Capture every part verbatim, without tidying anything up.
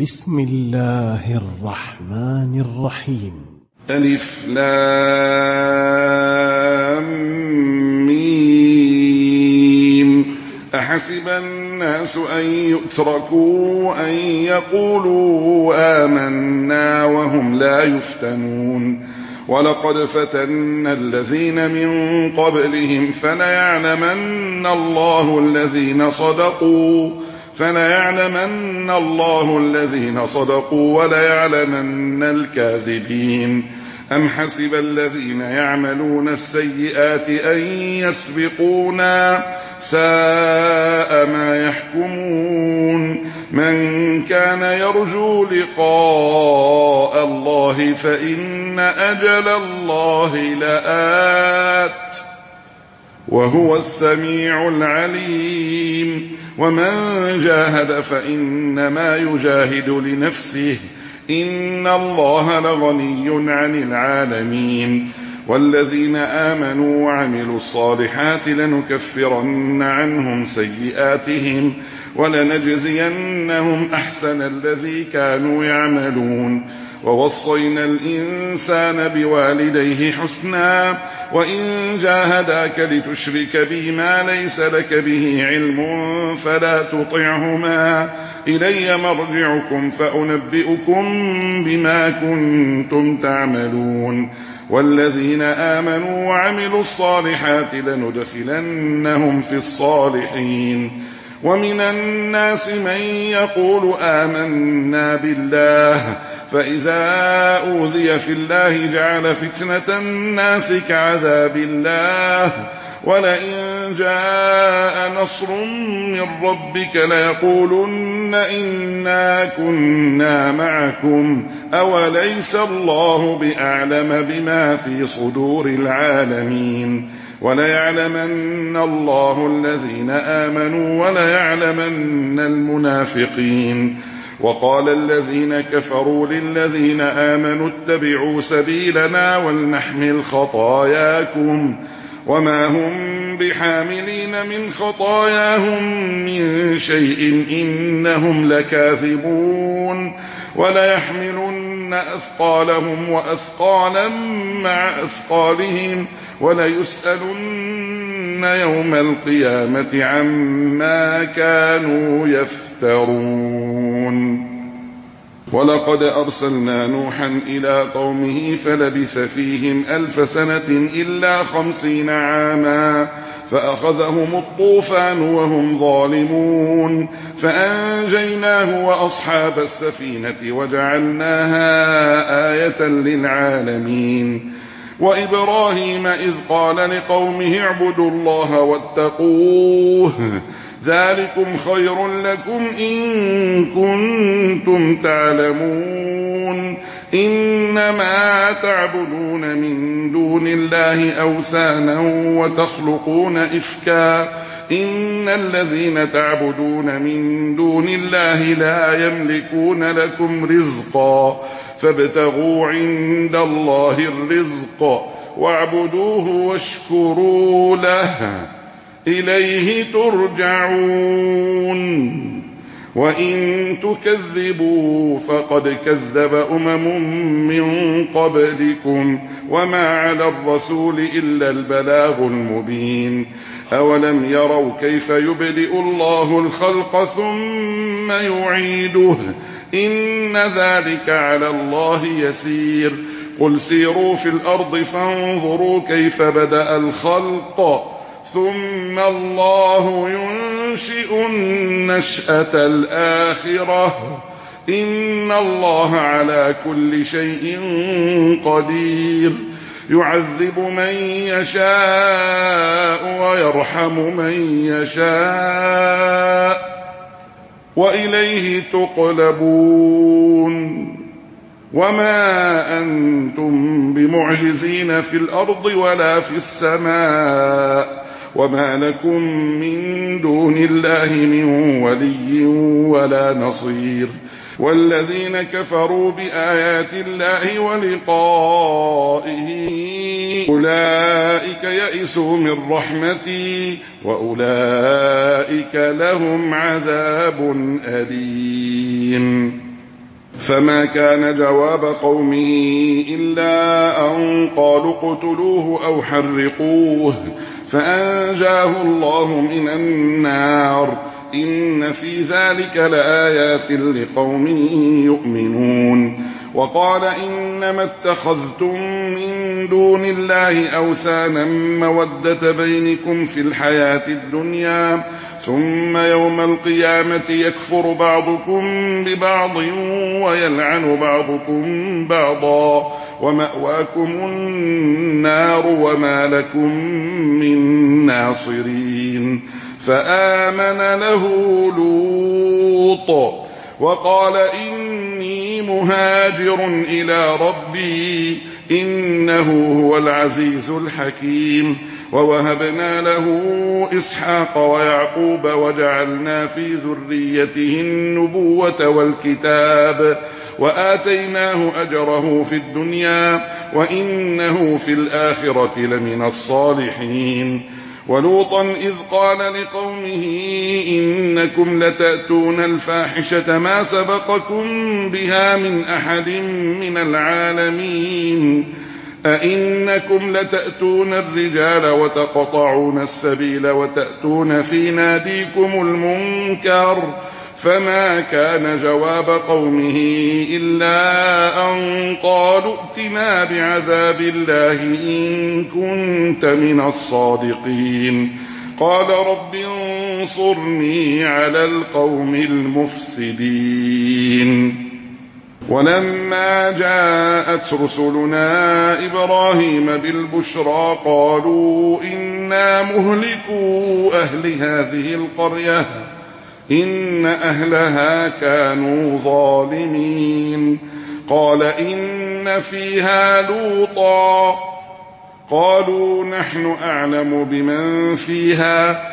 بسم الله الرحمن الرحيم. ألف لام ميم. أحسب الناس أن يتركوا أن يقولوا آمنا وهم لا يفتنون ولقد فتنا الذين من قبلهم فليعلمن الله الذين صدقوا فليعلمن الله الذين صدقوا وليعلمن الكاذبين. أم حسب الذين يعملون السيئات أن يسبقونا ساء ما يحكمون. من كان يرجو لقاء الله فإن أجل الله لآت وهو السميع العليم. ومن جاهد فإنما يجاهد لنفسه إن الله لغني عن العالمين. والذين آمنوا وعملوا الصالحات لنكفرن عنهم سيئاتهم ولنجزينهم أحسن الذي كانوا يعملون. ووصينا الإنسان بوالديه حسنا وإن جاهداك لتشرك بي ما ليس لك به علم فلا تطعهما إلي مرجعكم فأنبئكم بما كنتم تعملون. والذين آمنوا وعملوا الصالحات لندخلنهم في الصالحين. ومن الناس من يقول آمنا بالله فإذا أوذي في الله جعل فتنة الناس كعذاب الله ولئن جاء نصر من ربك ليقولن إنا كنا معكم أوليس الله بأعلم بما في صدور العالمين. وليعلمن الله الذين آمنوا وليعلمن المنافقين. وقال الذين كفروا للذين آمنوا اتبعوا سبيلنا ولنحمل خطاياكم وما هم بحاملين من خطاياهم من شيء إنهم لكاذبون. وليحملن أثقالهم وأثقالا مع أثقالهم وليسألن يوم القيامة عما كانوا يفترون. ولقد أرسلنا نوحا إلى قومه فلبث فيهم ألف سنة إلا خمسين عاما فأخذهم الطوفان وهم ظالمون فأنجيناه وأصحاب السفينة وجعلناها آية للعالمين. وإبراهيم إذ قال لقومه اعبدوا الله واتقوه ذلكم خير لكم إن كنتم تعلمون. إنما تعبدون من دون الله أوثانا وتخلقون إفكا إن الذين تعبدون من دون الله لا يملكون لكم رزقا فابتغوا عند الله الرزق واعبدوه واشكروا له إليه ترجعون. وإن تكذبوا فقد كذب أمم من قبلكم وما على الرسول إلا البلاغ المبين. أولم يروا كيف يبدئ الله الخلق ثم يعيده إن ذلك على الله يسير. قل سيروا في الأرض فانظروا كيف بدأ الخلق ثم الله ينشئ النشأة الآخرة إن الله على كل شيء قدير. يعذب من يشاء ويرحم من يشاء وإليه تقلبون. وما أنتم بمعجزين في الأرض ولا في السماء وما لكم من دون الله من ولي ولا نصير. والذين كفروا بآيات الله ولقائه أولئك يئسوا من رحمتي وأولئك لهم عذاب أليم. فما كان جواب قومه إلا أن قالوا اقتلوه أو حرقوه فأنجاه الله من النار إن في ذلك لآيات لقوم يؤمنون. وقال إنما اتخذتم من دون الله أوثانا مودة بينكم في الحياة الدنيا ثم يوم القيامة يكفر بعضكم ببعض ويلعن بعضكم بعضا ومأواكم النار وما لكم من ناصرين. فآمن له لوط وقال إني مهاجر إلى ربي إنه هو العزيز الحكيم. ووهبنا له إسحاق ويعقوب وجعلنا في ذريته النبوة والكتاب وآتيناه أجره في الدنيا وإنه في الآخرة لمن الصالحين. ولوطا إذ قال لقومه إنكم لتأتون الفاحشة ما سبقكم بها من أحد من العالمين أئنكم لتأتون الرجال وتقطعون السبيل وتأتون في ناديكم المنكر فما كان جواب قومه إلا أن قالوا ائتنا بعذاب الله إن كنت من الصادقين. قال رب انصرني على القوم المفسدين. ولما جاءت رسلنا إبراهيم بالبشرى قالوا إنا مهلكو أهل هذه القرية إن أهلها كانوا ظالمين. قال إن فيها لوطا قالوا نحن أعلم بمن فيها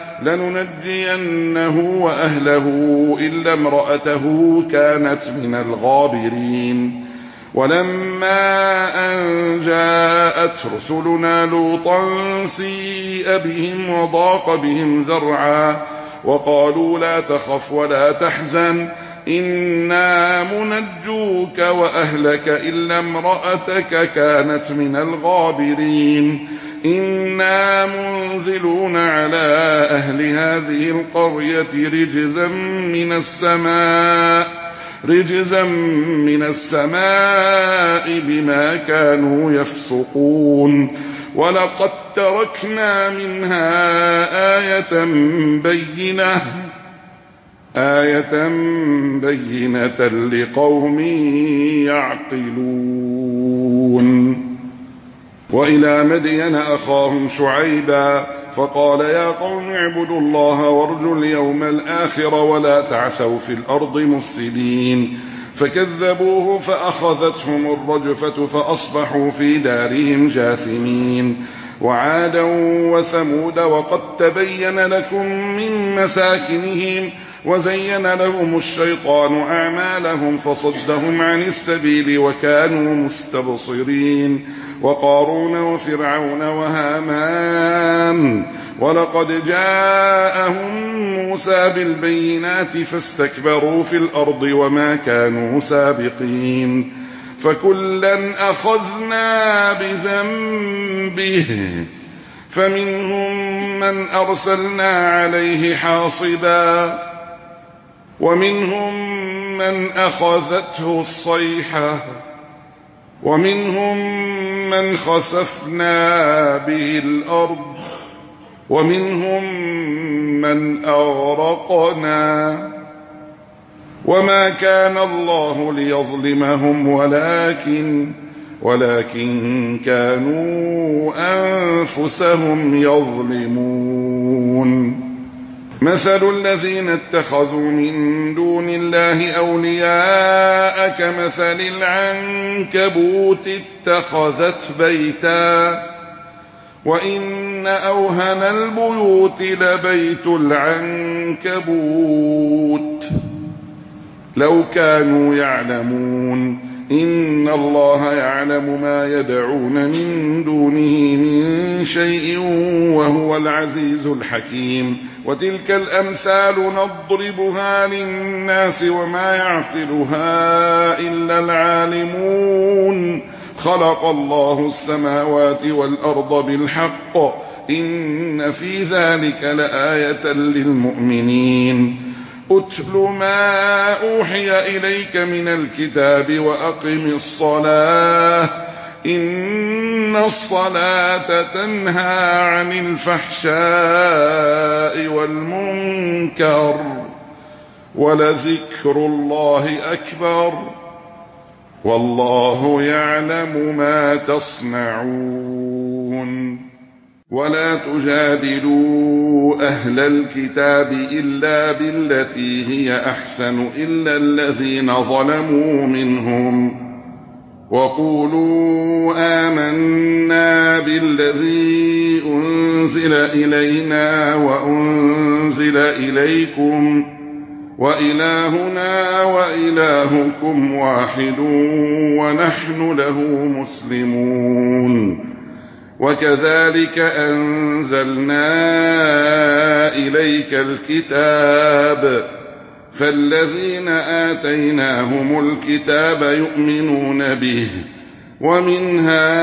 لننجينه وأهله إلا امرأته كانت من الغابرين. ولما أن جاءت رسلنا لوطا سيء بهم وضاق بهم ذرعا وقالوا لا تخف ولا تحزن إنا منجوك وأهلك إلا امرأتك كانت من الغابرين إنا منزلون على أهل هذه القرية رجزا من السماء رجزا من السماء بما كانوا يفسقون. ولقد تركنا منها آية بينة آية بينة لقوم يعقلون. وإلى مدين أخاهم شعيبا فقال يا قوم اعبدوا الله وارجوا اليوم الآخر ولا تعثوا في الأرض مفسدين. فكذبوه فأخذتهم الرجفة فأصبحوا في دارهم جاثمين. وعادا وثمود وقد تبين لكم من مساكنهم وزين لهم الشيطان أعمالهم فصدهم عن السبيل وكانوا مستبصرين. وقارون وفرعون وهامان ولقد جاءهم موسى بالبينات فاستكبروا في الأرض وما كانوا سابقين. فكلا أخذنا بذنبه فمنهم من أرسلنا عليه حاصبا ومنهم من أخذته الصيحة ومنهم من خسفنا به الأرض ومنهم من أغرقنا وما كان الله ليظلمهم ولكن ولكن كانوا أنفسهم يظلمون. مثل الذين اتخذوا من دون الله أولياء كمثل العنكبوت اتخذت بيتا وإن أوهن البيوت لبيت العنكبوت لو كانوا يعلمون إن الله يعلم ما يدعون من دونه من شيء وهو العزيز الحكيم. وتلك الأمثال نضربها للناس وما يعقلها إلا العالمون. خلق الله السماوات والأرض بالحق إن في ذلك لآية للمؤمنين. أتل ما أوحي إليك من الكتاب وأقم الصلاة إن الصلاة تنهى عن الفحشاء والمنكر ولذكر الله أكبر والله يعلم ما تصنعون. ولا تجادلوا أهل الكتاب إلا بالتي هي أحسن إلا الذين ظلموا منهم وقولوا آمنا بالذي أنزل إلينا وأنزل إليكم وإلهنا وإلهكم واحد ونحن له مسلمون. وكذلك أنزلنا إليك الكتاب فالذين آتيناهم الكتاب يؤمنون به ومن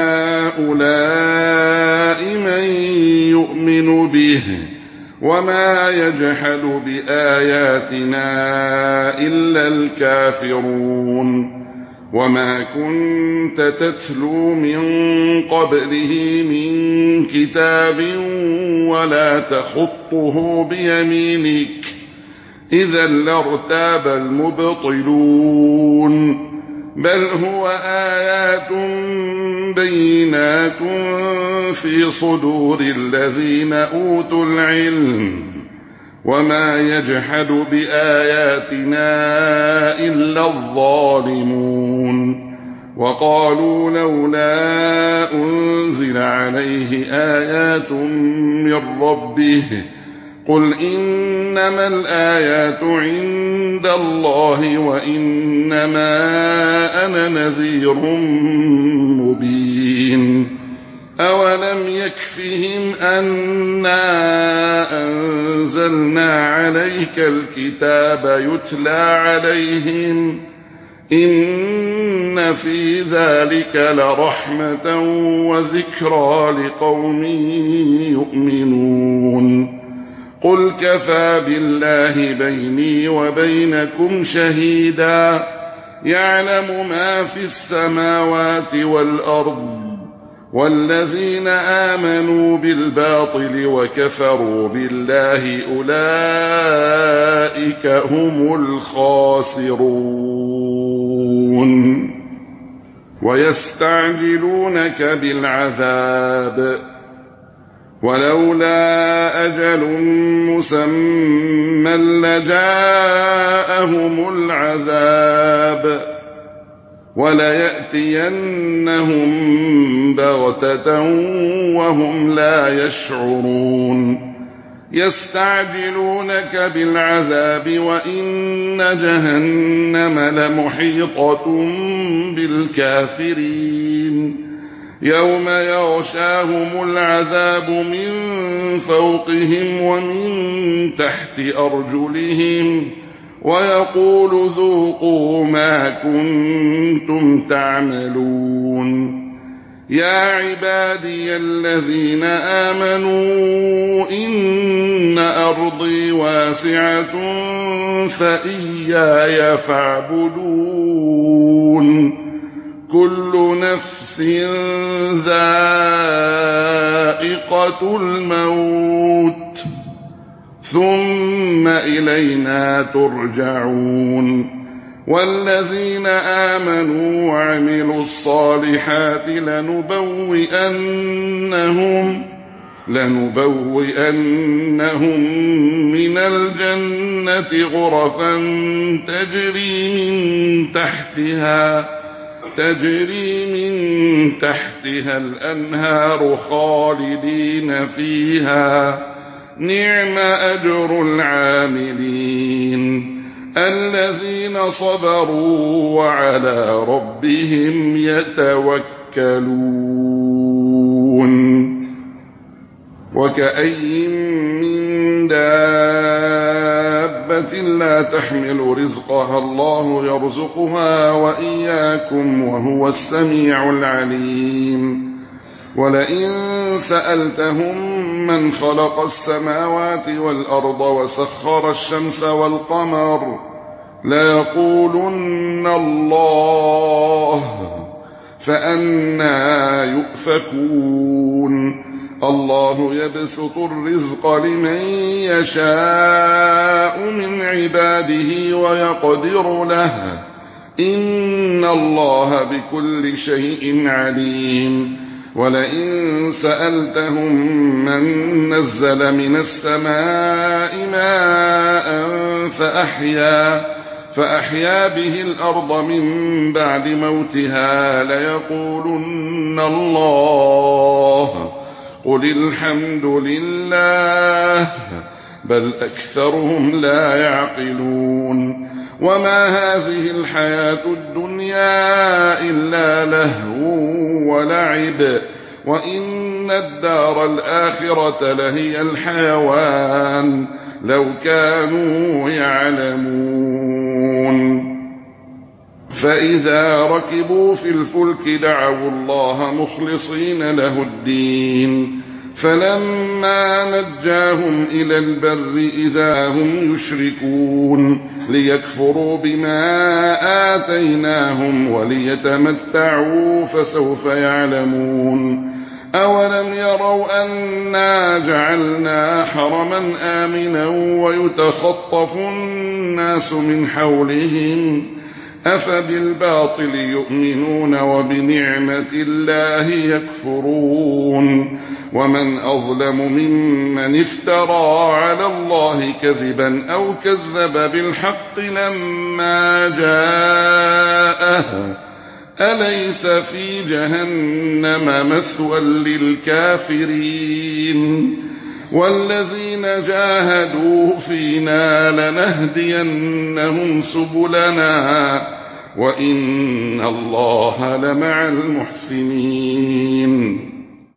هؤلاء من يؤمن به وما يجحد بآياتنا إلا الكافرون. وما كنت تتلو من قبله من كتاب ولا تخطه بيمينك إذا لارتاب المبطلون. بل هو آيات بينات في صدور الذين أوتوا العلم وما يجحد بآياتنا إلا الظالمون. وقالوا لولا أنزل عليه آيات من ربه قل إنما الآيات عند الله وإنما أنا نذير مبين. أولم يكفهم أنا أنزلنا عليك الكتاب يتلى عليهم إن في ذلك لرحمة وذكرى لقوم يؤمنون. قل كفى بالله بيني وبينكم شهيدا يعلم ما في السماوات والأرض والذين آمنوا بالباطل وكفروا بالله أولئك هم الخاسرون. ويستعجلونك بالعذاب ولولا أجل مسمى لجاءهم العذاب وليأتينهم بغتة وهم لا يشعرون. يستعجلونك بالعذاب وإن جهنم لمحيطة بالكافرين. يوم يغشاهم العذاب من فوقهم ومن تحت أرجلهم ويقول ذوقوا ما كنتم تعملون. يا عبادي الذين آمنوا إن أرضي واسعة فإياي فاعبدون. كل نفس ذائقة الموت ثم إلينا ترجعون. والذين آمنوا وعملوا الصالحات لنبوئنهم لنبوئنهم من الجنة غرفا تجري من تحتها تجري من تحتها الأنهار خالدين فيها نعم أجر العاملين. الذين الذين صبروا وعلى ربهم يتوكلون. وكأين من دابة لا تحمل رزقها الله يرزقها وإياكم وهو السميع العليم. ولئن سألتهم من خلق السماوات والأرض وسخر الشمس والقمر ليقولن الله، فأنى يؤفكون. الله يبسط الرزق لمن يشاء من عباده ويقدر له، إن الله بكل شيء عليم. ولئن سألتهم من نزل من السماء ماء فأحيا, فأحيا به الأرض من بعد موتها ليقولن الله، قل الحمد لله، بل أكثرهم لا يعقلون. وما هذه الحياة الدنيا إلا لهو ولعب، وإن الدار الآخرة لهي الحيوان لو كانوا يعلمون. فإذا ركبوا في الفلك دعوا الله مخلصين له الدين، فلما نجاهم إلى البر إذا هم يشركون ليكفروا بما آتيناهم وليتمتعوا فسوف يعلمون. أولم يروا أنا جعلنا حرما آمنا ويتخطف الناس من حولهم أفبالباطل يؤمنون وبنعمة الله يكفرون. ومن أظلم ممن افترى على الله كذبا أو كذب بالحق لما جاءه أليس في جهنم مثوى للكافرين. والذين جاهدوا فينا لنهدينهم سبلنا وإن الله لمع المحسنين.